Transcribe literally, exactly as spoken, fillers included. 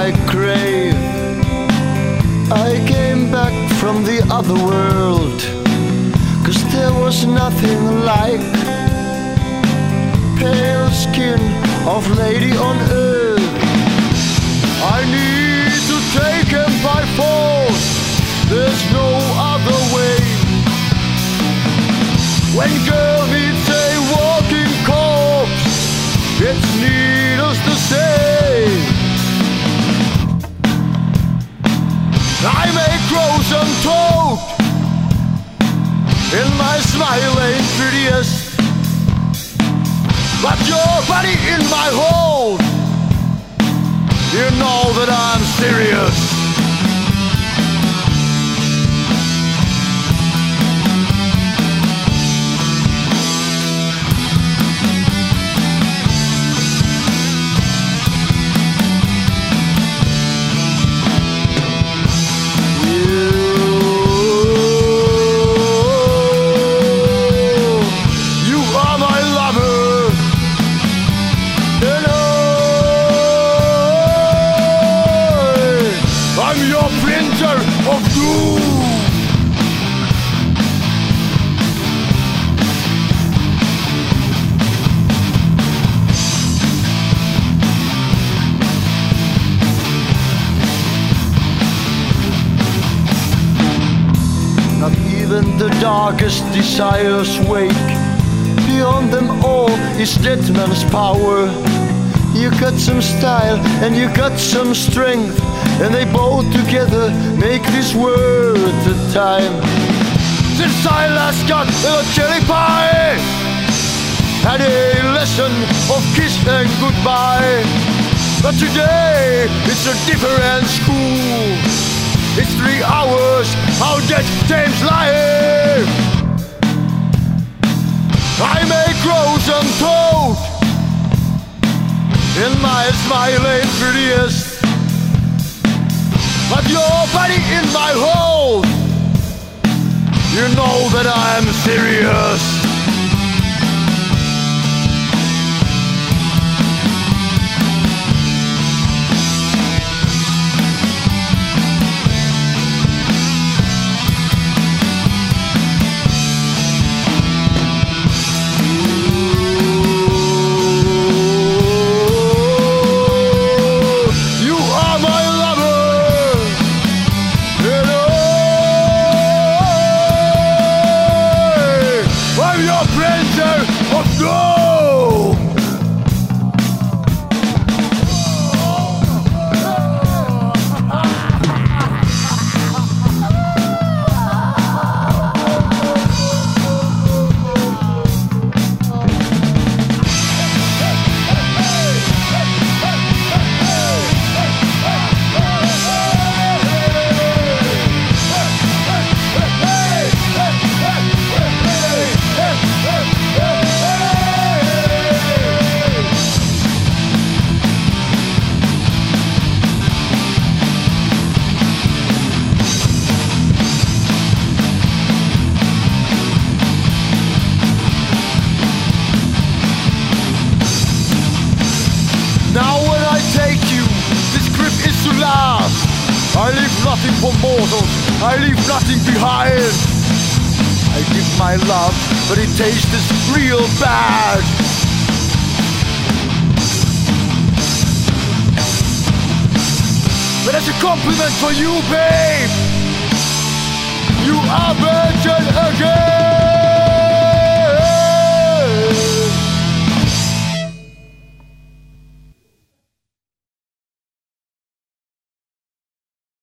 I crave. I came back from the other world, 'cause there was nothing like pale skin of lady on earth. I need to take him by force, there's no other way. When girl meets a walking corpse, it's needless to say, I may grow some toad, and my smile ain't prettiest, but your body in my hold, you know that I'm serious. Of doom. Not even the darkest desires wake. Beyond them all is dead man's power. You got some style and you got some strength, and they both together make this world a time. Since I last got a cherry pie, had a lesson of kiss and goodbye. But today it's a different school. It's three hours how that tames life. I may grow some toad, and my smile ain't prettiest, but your body in my hold, you know that I'm serious. I leave nothing for mortals, I leave nothing behind. I give my love, but it tastes real bad. But as a compliment for you, babe, you are virgin again.